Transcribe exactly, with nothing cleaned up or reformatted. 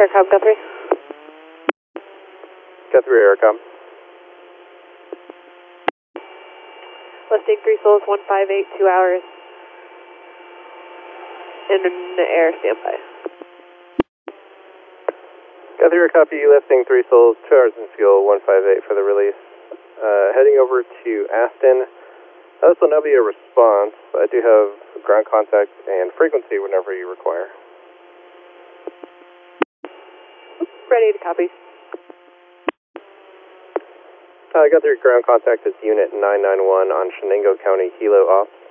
Aircom Guthrie. Guthrie Aircom. Listing three souls, one five eight, two hours. In the air standby. Guthrie copy, lifting three souls, two hours in fuel, one five eight for the release. Uh, heading over to Aston. This will now be a response. I do have ground contact and frequency whenever you require. Ready to copy. I uh, got your ground contact as Unit nine nine one on Shenango County Hilo Ops.